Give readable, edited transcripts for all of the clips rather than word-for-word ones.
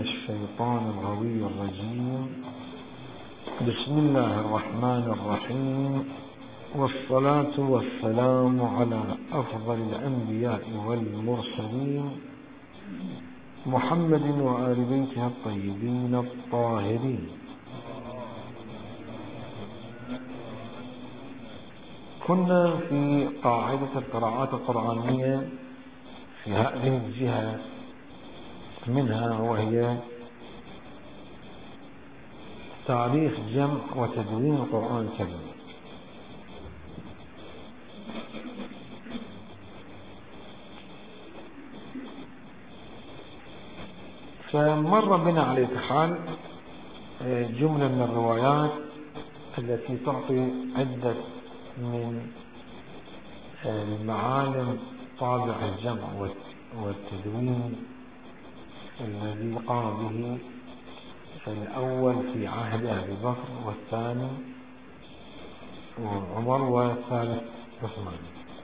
الشيطان الغوي الرجيم. بسم الله الرحمن الرحيم، والصلاة والسلام على أفضل الأنبياء والمرسلين محمد وآل بيته الطيبين الطاهرين. كنا في قاعدة القراءات القرآنية في هذه الجهة منها، وهي تاريخ جمع وتدوين القرآن الكريم. فمر بنا على اتحال جملة من الروايات التي تعطي عدة من معالم طابع الجمع والتدوين الذي قام به الأول في عهد أبي بكر، والثاني عمر، والثالث عثمان.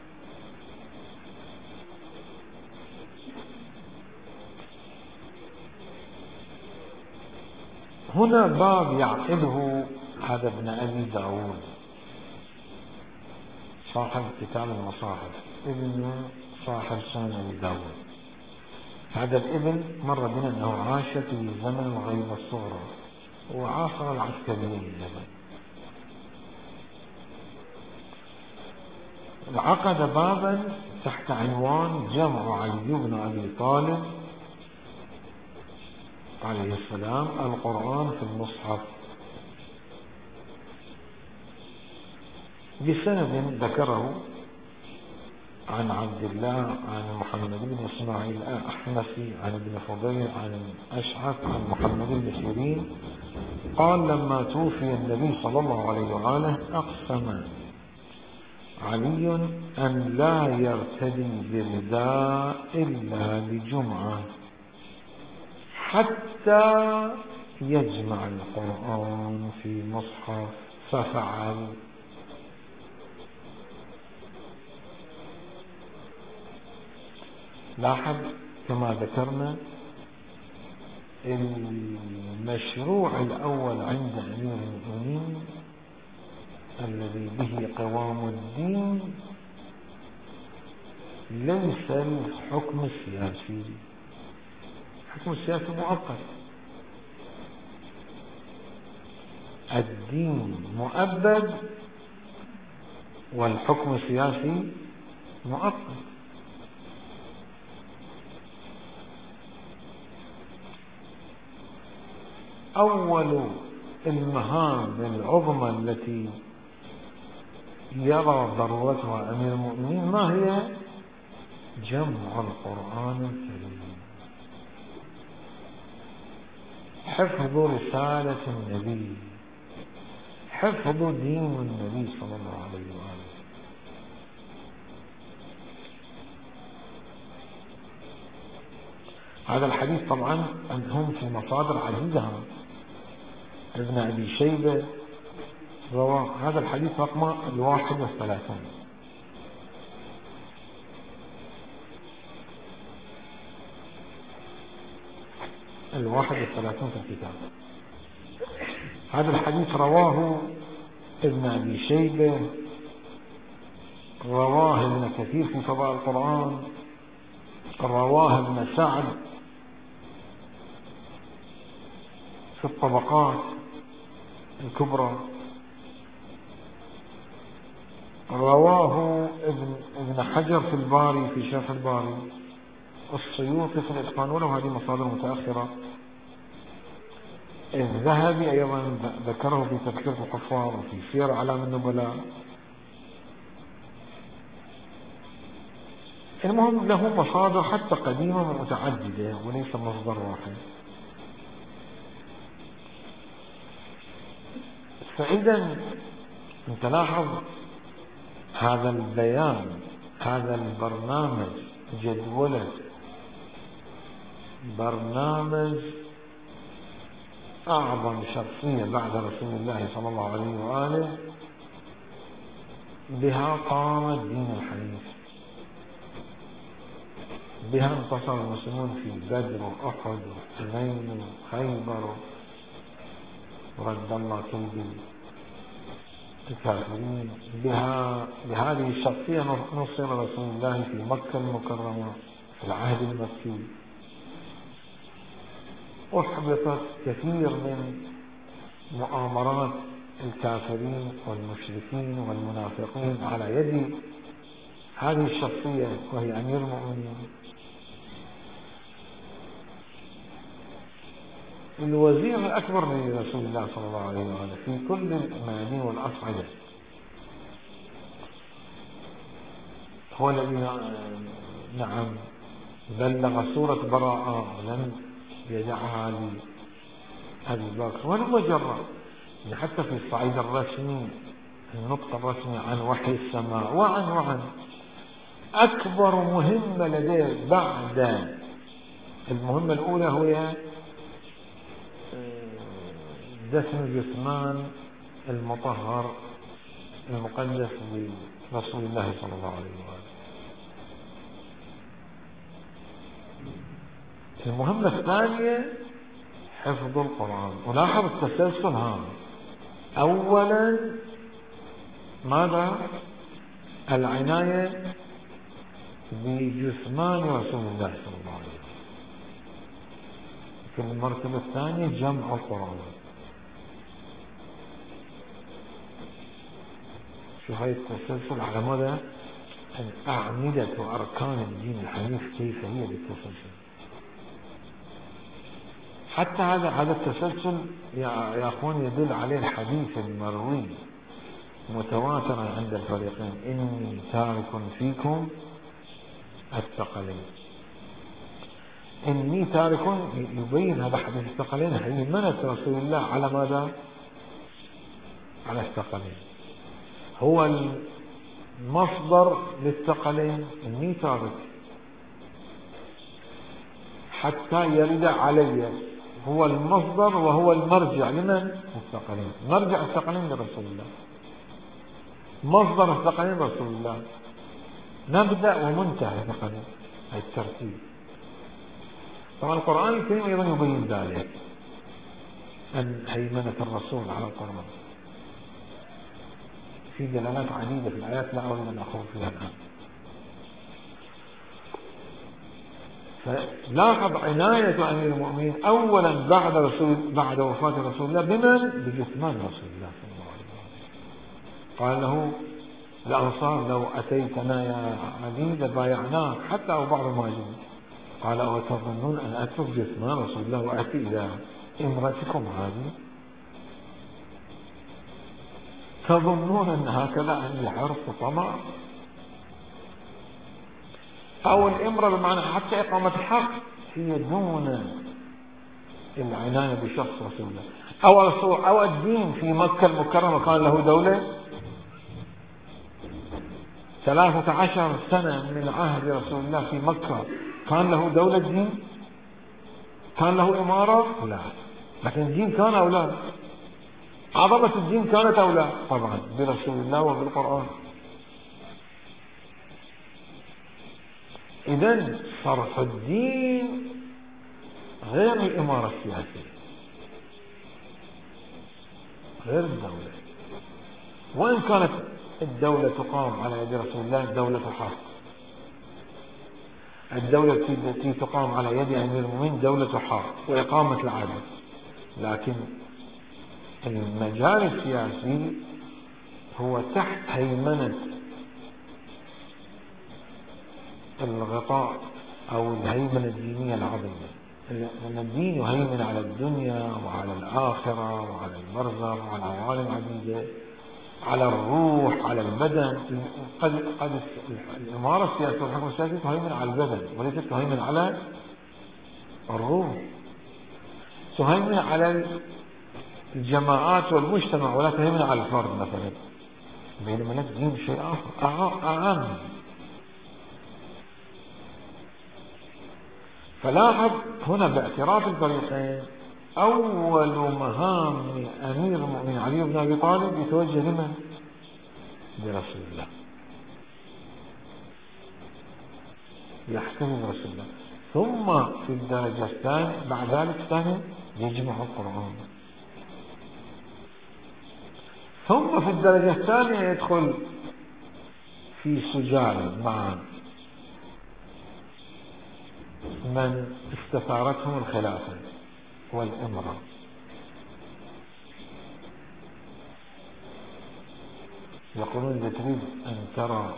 هنا باب يعقده هذا ابن أبي داود صاحب كتاب المصاحف، ابن صاحب سنن أبي داود. هذا الابن مر بنا أنه عاش في زمن الغيبة الصغرى وعاصر العسكريين أيضا. عقد بابا تحت عنوان جمع علي بن أبي طالب عليه السلام القرآن في المصحف، بسند ذكره عن عبد الله عن محمد بن إسماعيل الأحمسي عن ابن فضيل عن أشعث عن محمد بن سيرين قال: لما توفي النبي صلى الله عليه وآله أقسم علي أن لا يرتدي برداء إلا لجمعة حتى يجمع القرآن في مصحف، ففعل. لاحظ كما ذكرنا المشروع الأول عند أمير المؤمنين الذي به قوام الدين ليس الحكم السياسي. الحكم السياسي مؤقت، الدين مؤبد والحكم السياسي مؤقت. أول المهام العظمى التي يرى ضرورتها أمير المؤمنين ما هي؟ جمع القرآن الكريم، حفظ رسالة النبي، حفظ دين النبي صلى الله عليه وآله. هذا الحديث طبعا عندهم في مصادر عديدة. ابن أبي شيبة روى هذا الحديث رقم 31. في الكتاب. هذا الحديث رواه ابن أبي شيبة، رواه ابن كثير في فضائل القرآن، رواه ابن سعد في الطبقات الكبرى، رواه ابن حجر في الباري في شرح الباري، السيوطي في الإتقان، ولو هذه مصادر متأخرة. الذهبي أيضا ذكره في تذكرة الحفاظ وفي سير أعلام النبلاء. المهم له مصادر حتى قديمة متعددة وليس مصدر واحد. فإذا أنت لاحظ هذا البيان، هذا البرنامج، جدولة برنامج أعظم شخصية بعد رسول الله صلى الله عليه وآله بها قام الدين الحنيف. بها انتصر المسلمون في بدر وأحد وحنين وخيبر، ورد الله كيد الكافرين. بهذه الشخصية نصر رسول الله في مكة المكرمة في العهد المكي. أحبطت كثير من مؤامرات الكافرين والمشركين والمنافقين على يد هذه الشخصية وهي أمير المؤمنين، الوزير الأكبر لرسول الله صلى الله عليه وسلم في كل الميادين والأصعدة. هو الذي نعم بلغ سورة براءة ولم يدعها لأبي بكر، ولم جرى حتى في الصعيد الرسمي النطق الرسمي عن وحي السماء وعن أكبر مهمة لديه بعد المهمة الأولى هو دفن جثمان المطهر المقدس لرسول الله صلى الله عليه وآله. المهمة الثانية حفظ القرآن. ولاحظ التسلسل هذا، أولا ماذا؟ العناية بجثمان رسول الله صلى الله عليه وسلم. في المرتبة الثانية جمع القرآن. شو هاي التسلسل على مدى أعمدة وأركان الدين الحنيف كيف هي بالتسلسل. حتى هذا التسلسل يا أخوان يدل عليه الحديث المروي متواترا عند الفريقين: إني تارك فيكم الثقلين. إني تارك يبين هذا حديث الثقلين هيمنة رسول الله على ماذا؟ على الثقلين. هو المصدر للثقلين إني تارك حتى يرد علي، هو المصدر وهو المرجع لمن؟ الثقلين. مرجع الثقلين لرسول الله، مصدر الثقلين رسول الله، نبدأ ومنتهى الثقلين، هي الترتيب. طبعا القرآن الكريم أيضا يبين ذلك، أن هيمنة الرسول على القرآن في دلالات عديدة في الآيات لا أريد أن أخوض فيها الآن. فلاحظ عناية أمير المؤمنين أولا بعد وفاة رسول الله بمن؟ بجثمان رسول الله صلى الله عليه وسلم. قال له الأنصار: لو أتيتنا يا علي لبايعناك حتى أو بعض ما جئت. قال: أو تظنون أن أترك جثمان رسول الله وأتي إلى امرأتكم هذه؟ تظنون أن هكذا عندي حرص وطمع؟ أو الإمرة بمعنى حتى إقامة الحق هي دون العناية بشخص رسول الله. أو الدين في مكة المكرمة كان له دولة 13 سنة من عهد رسول الله في مكة، كان له دولة دين؟ كان له إمارة؟ لا. لكن الدين كان أو لا؟ عظمة الدين كانت أو لا؟ طبعا برسول الله وبالقرآن. إذن صرف الدين غير الإمارة السياسية، غير الدولة. وإن كانت الدولة تقام على يد رسول الله دولة حق، الدولة التي تقام على يد أمير المؤمنين دولة حق وإقامة العدل، لكن المجال السياسي هو تحت هيمنة الغطاء أو الهيمنة الدينية العظيمة. لأن الدين يهيمن على الدنيا وعلى الآخرة وعلى البرزخ وعلى عوالم عديدة، على الروح، على البدن. قد الإمارة السياسية والحكم السياسي تهيمن على البدن وليست تهيمن على الروح، تهيمن على الجماعات والمجتمع ولا تهيمن على الفرد مثلا، بينما الدين شيء آخر أعم. فلاحظ هنا باعتراف الفريقين أول مهام أمير المؤمنين علي بن أبي طالب يتوجه لمن؟ لرسول الله. يحتفظ رسول الله. ثم في الدرجة الثانية بعد ذلك الثاني يجمع القرآن. ثم في الدرجة الثانية يدخل في سجال مع من استثارتهم الخلافة والإمرة، يقولون إذا تريد أن ترى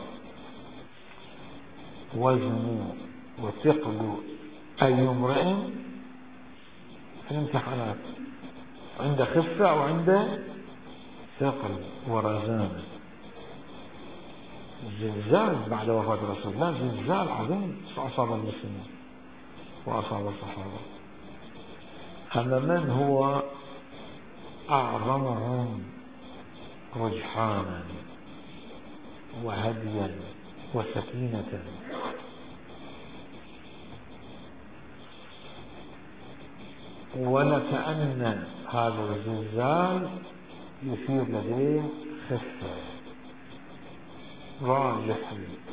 وزن وثقل أي امرئ في الامتحانات، عنده خفة وعنده ثقل ورزانة. زلزال بعد وفاة رسول الله، زلزال عظيم أصاب المسلمين وأصاب الصحابة. أما من هو أعظمهم رجحانا وهديا وسكينة؟ ولكأن هذا الزلزال يثير لديه خفة، راجح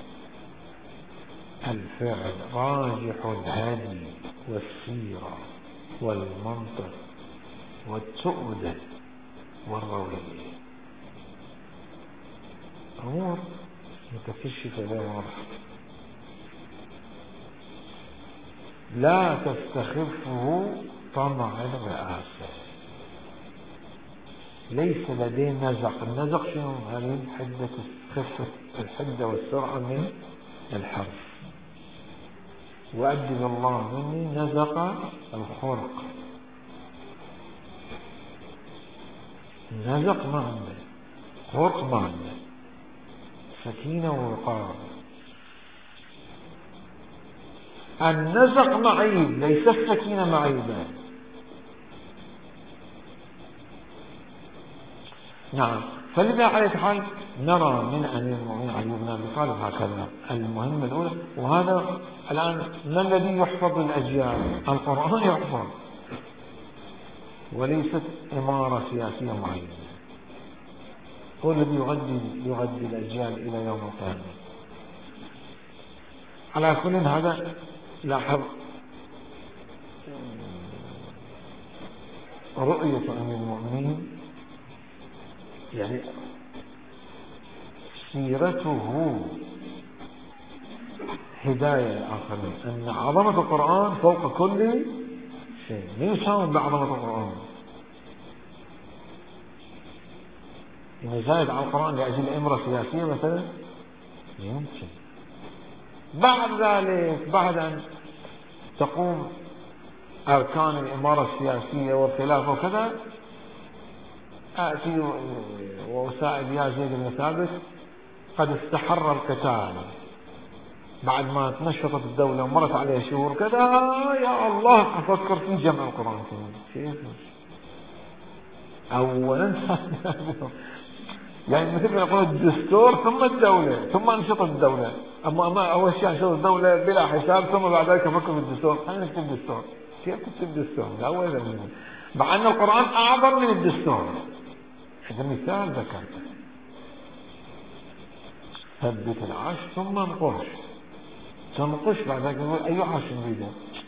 الفعل، راجح الهدي والسيرة والمنطق والتؤدة والروية، أمور متكشفة لا واضحة لا تستخفه طمع الرئاسة. ليس لديه نزق. النزق شنو؟ هذه خفة الحدة والسرعة من الحرف. وأدب الله مني نزق الخرق. نزق ما عنده، خرق ما عنده، سكينة ووقار. النزق معيب، ليس السكينة معيبة. نعم. فلذا على حال نرى من أمير المؤمنين علي بن أبي طالب هكذا المهمة الأولى. وهذا الآن ما الذي يحفظ الأجيال؟ القرآن يحفظ، وليست إمارة سياسية معينة. هو الذي يغذي الأجيال إلى يوم القيامة. على كل هذا لاحظ رؤية أمير المؤمنين، يعني سيرته هداية للآخرين، أن عظمة القرآن فوق كل شيء. لا يساوم بعظمة القرآن، يعني زايد على القرآن لأجل إمرة سياسية مثلا يمكن. بعد ذلك بعد أن تقوم أركان الإمارة السياسية والخلافة وكذا، آتي وأساعد يا زيد بن ثابت قد استحر القتال بعد ما تنشطت الدولة ومرت عليها شهور كذا، يا الله أفكر في جمع القرآن كيف أولا يعني مثل ما يقول الدستور ثم الدولة ثم أنشطة الدولة. أما أول شيء أنشطة الدولة بلا حساب، ثم بعد ذلك أفكر في الدستور. أنا نكتب الدستور، كيف تكتب الدستور؟ أولا مع أن القرآن أعظم من الدستور. هذا مثال ذكرته. ثبت العرش ثم انقش، تنقش بعد ذلك يقول أي عرش نريده؟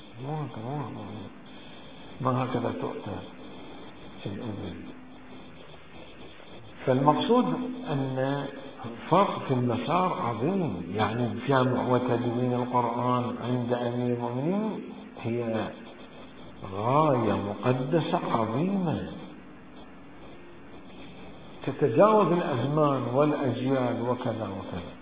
ما هكذا تؤتى الأمر. فالمقصود أن فرق في المسار عظيم، يعني جمع وتدوين القرآن عند أمير المؤمنين هي غاية مقدسة عظيمة تتجاوز الأزمان والأجيال وكذا وكذا.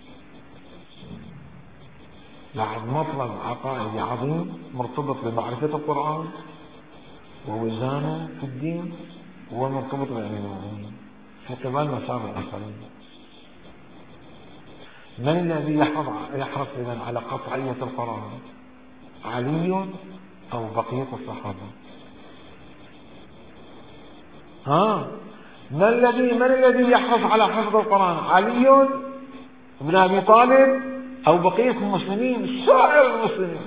بعد مطلب عقائدي عظيم مرتبط بمعرفة القرآن ووزانه في الدين، ومرتبط بأمير المؤمنين حتى ما مسار الآخرين. من الذي يحرص إذن على قطعية القرآن؟ علي أو بقية الصحابة؟ من الذي يحرص على حفظ القرآن؟ علي بن أبي طالب أو بقية المسلمين؟ سائر المسلمين.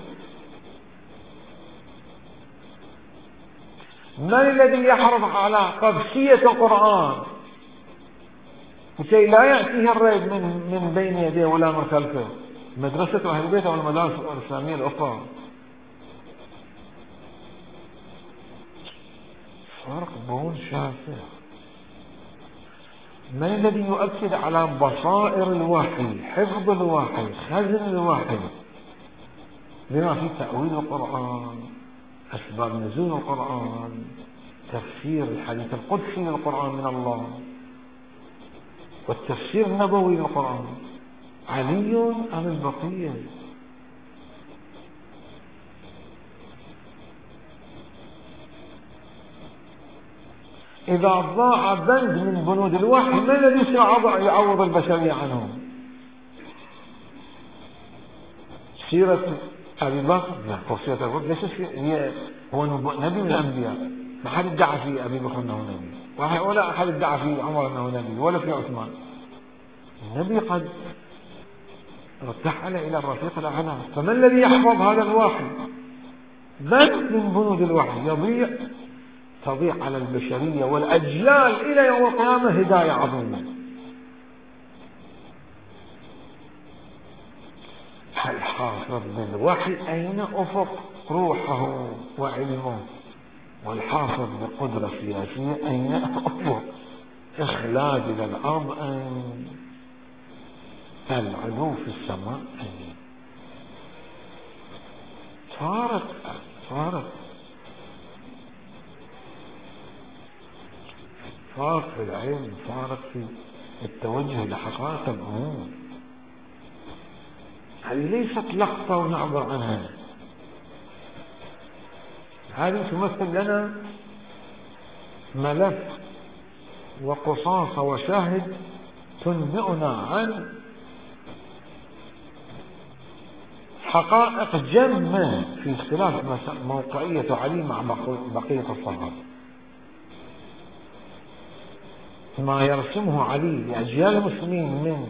من الذي يحرص على قدسية القرآن كي لا يأتيه الريب من بين يديه ولا من خلفه؟ مدرسة أهل البيت أو المدارس الإسلامية الأخرى. فرق بون شاسع. من الذي يؤكد على بصائر الوحي، حفظ الوحي، خزن الوحي، بما في تأويل القرآن، أسباب نزول القرآن، تفسير الحديث القدسي للقرآن من الله، والتفسير النبوي للقرآن؟ علي أم البقية؟ إذا ضاع بند من بنود الوحي، من الذي سيعوض البشرية عنه؟ سيرة أبي بكر، لا، سيرة أبي بكر ليس هو نبي من الأنبياء، ما حد ادعى في أبي بكر أنه نبي، ولا أحد ادعى في عمر أنه نبي، ولا في عثمان. النبي قد ارتحل إلى الرفيق الأعلى. فما الذي يحفظ هذا الوحي؟ بند من بنود الوحي يضيع، تضيع على البشرية والأجيال إلى يوم القيامة هداية عظيمة. الحافظ بالوحي أين أفق روحه وعلمه؟ والحافظ بقدرة سياسية أين أفق إخلاد إلى الأرض؟ أين العلو في السماء؟ أين صارت في العلم، صارت في التوجه لحقائق الأمور. هذه ليست لقطة ونعبر عنها، هذه تمثل لنا ملف وقصاصة وشاهد تنبئنا عن حقائق جمة في اختلاف موقعية علي مع بقية الصحابة. ما يرسمه علي لأجيال المسلمين من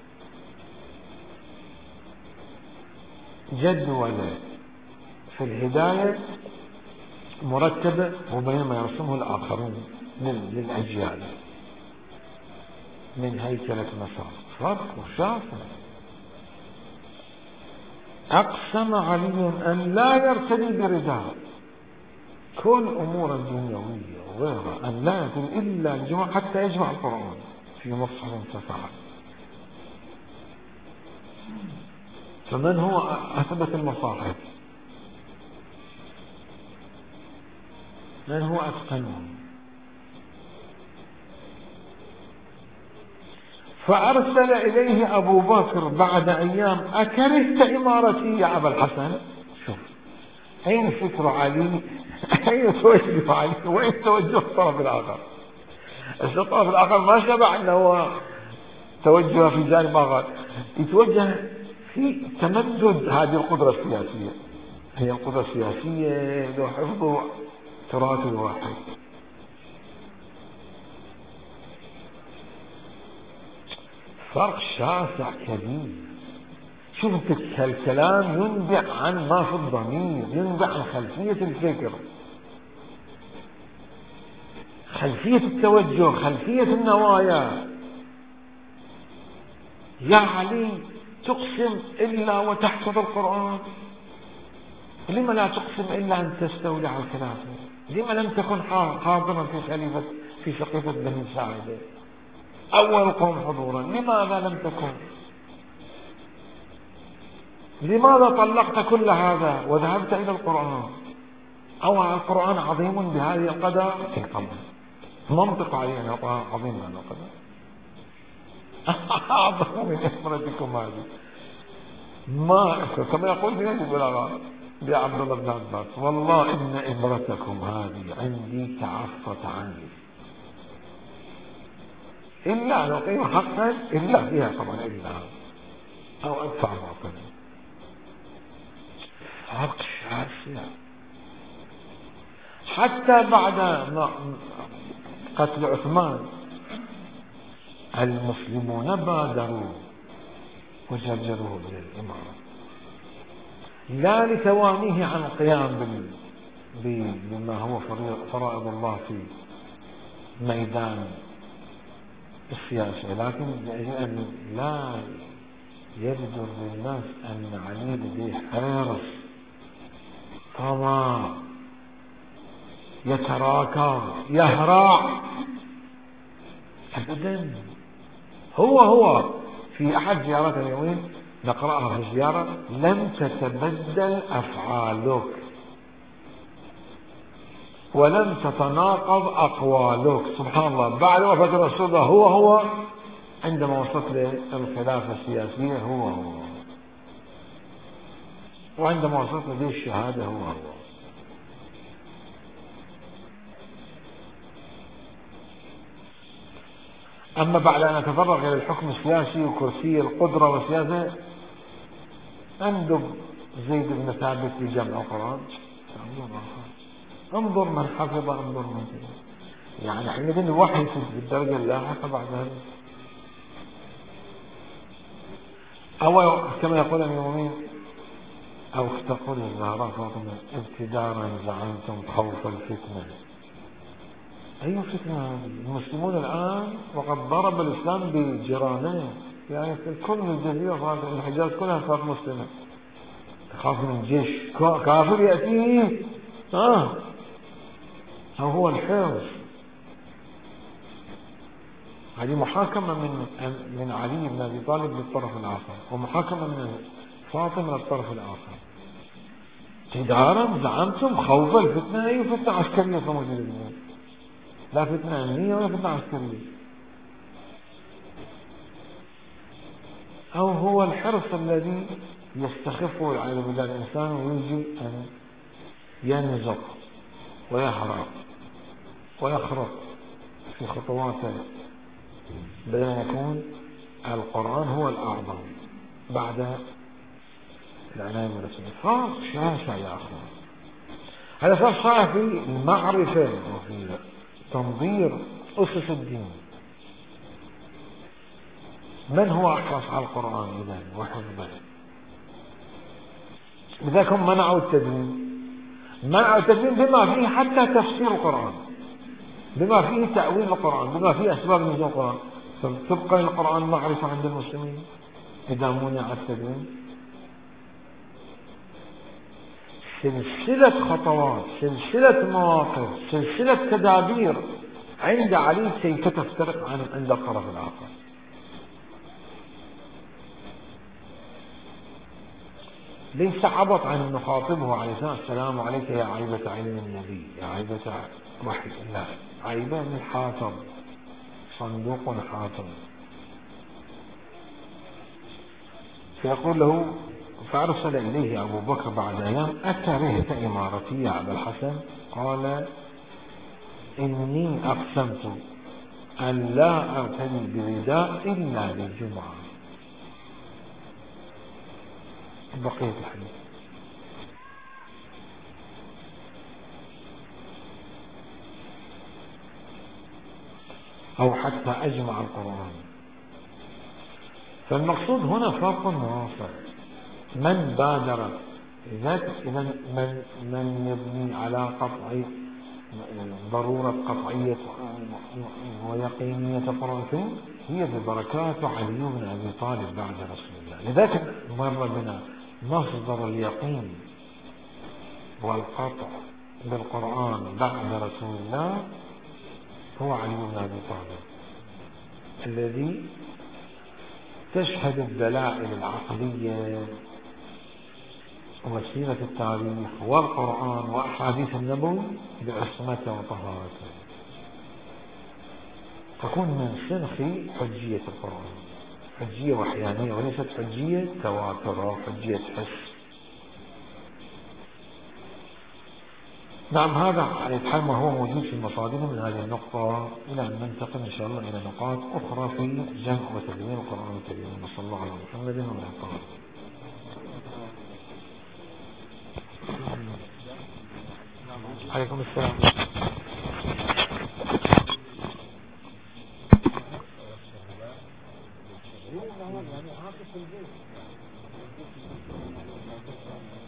جدولة في الهداية مرتبة، وبين ما يرسمه الآخرون للأجيال من هيكلة مسار. فرق شاسع. أقسم علي أن لا يرتدي برداء كل أمور الدنيوية وغيرها، أن لا يرتدي إلا الجمع حتى يجمع القرآن في مصحف تسعة. فمن هو أثبت المصاحف؟ من هو أتقنهم؟ فأرسل إليه أبو بكر بعد أيام: أكرهت إمارتي يا أبا الحسن؟ شوف أين فكر علي، أين توجه علي، وين توجه الطرف الآخر؟ الطرف الآخر ما شبع أنه توجه في جانب آخر، يتوجه في تمدد هذه القدرة السياسية. هي القدرة السياسية لو حفظوا تراث الواحد. فرق شاسع كبير. شوف الكلام ينبع عن ما في الضمير، ينبع عن خلفية الفكر، خلفية التوجه، خلفية النوايا. يا علي تقسم إلا وتحفظ القرآن؟ لما لا تقسم إلا أن تستولي على الخلافة؟ لما لم تكن حاضرا في سقيفة بني ساعدة أول قوم حضورا؟ لماذا لم تكن؟ لماذا طلقت كل هذا وذهبت إلى القرآن؟ أو القرآن عظيم بهذه القدر؟ طبعا منطق عليه أن القرآن عظيم بهذه القدر. أعظم من إمرتكم هذه، ما كما يقول في هذه البلاغة لعبد الله بن عباس: والله إن إمرتكم هذه عندي تعفت عني، إلا أن أقيم حقا إلا فيها طبعا، إلا أو أدفع باطلا. فرق شاسع. حتى بعد قتل عثمان المسلمون بادروا وجرجروه إلى الإمارة، لا لتوانيه عن القيام بما هو فرائض الله في ميدان السياسة، لكن لأن لا يبدو للناس أن علي لديه حرص، طمع، يتراكم، يهرع. أبدا. هو في أحد زيارات اليومين نقرأها في الزيارة: لم تتبدل أفعالك ولم تتناقض أقوالك. سبحان الله. بعد وفاة الرسول الله هو عندما وصلت للخلافة السياسية هو وعندما وصلت له الشهادة هو أما بعد أن أتفرغ إلى الحكم السياسي وكرسي القدرة والسياسة، أندب زيد بن ثابت لجمع القرآن. انظر من حفظ، انظر من كذا. يعني حينئذ الوحي في الدرجة اللاحقة بعد هذا. أو كما يقول المؤمنين أو تقول الزهراء فاطمة: ابتدارا زعمتم خوف الفتنة. أي فتنة؟ المسلمون الآن وقد ضرب الإسلام بجيرانه، يعني في كل الجزيرة صارت، الحجاز كلها صارت مسلمة. تخاف من جيش كافر يأتيه؟ أو هو الحرص. هذه محاكمة من علي بن أبي طالب للطرف الآخر، ومحاكمة من فاطمة للطرف الآخر. ابتدارا زعمتم خوف الفتنة. أي فتنة عسكرية موجودة؟ لا فتنة أمنية ولا فتنة عسكرية. أو هو الحرص الذي يستخفه والعياذ بالله الإنسان، ويجي أن ينزق ويهرب ويخرق في خطواته، بدل أن يكون القرآن هو الأعظم بعد العناية بالرسول. فرق شاسع يا أخوان. هذا فرق شاسع في المعرفة وفي تنظير أسس الدين. من هو أحرص على القرآن إذن وحفظه؟ لذلك هم منعوا التدوين. منعوا التدوين بما فيه حتى تفسير القرآن، بما فيه تأويل القرآن، بما فيه أسباب نزول القرآن. فتبقى القرآن معرفة عند المسلمين إذا منع التدوين. سلسلة خطوات، سلسلة مواقف، سلسلة تدابير عند علي كيف تفترق عند الطرف الآخر. ليس عبط عن نخاطبه عليه السلام: عليك يا عيبة علم النبي، يا عيبة وحي الله. عيبة من حاطب، صندوق حاطب. فيقول له: فأرسل إليه أبو بكر بعد أيام: أكرهت إمارتي يا أبا الحسن؟ قال: إني أقسمت أن لا أرتدي برداء إلا للجمعة. بقية الحديث. أو حتى أجمع القرآن. فالمقصود هنا فرق واضح. من بادر من يبني على قطع ضرورة قطعية ويقينية القرآن هي ببركات علي بن أبي طالب بعد رسول الله. لذلك مر بنا مصدر اليقين والقطع بالقرآن بعد رسول الله هو علي بن أبي طالب، الذي تشهد الدلائل العقلية وسيرة التاريخ والقرآن وأحاديث النبوي بعصمته وطهارته. تكون من سنخ حجية القرآن، حجية وحيانية وليست حجية تواتر أو حجية حس. نعم، هذا على الحال ما هو موجود في المصادر من هذه النقطة، إلى أن ننتقل إن شاء الله إلى نقاط أخرى في جمع وتدوين القرآن الكريم. وصلى الله على محمد وعلى آله. عليكم السلام. يعني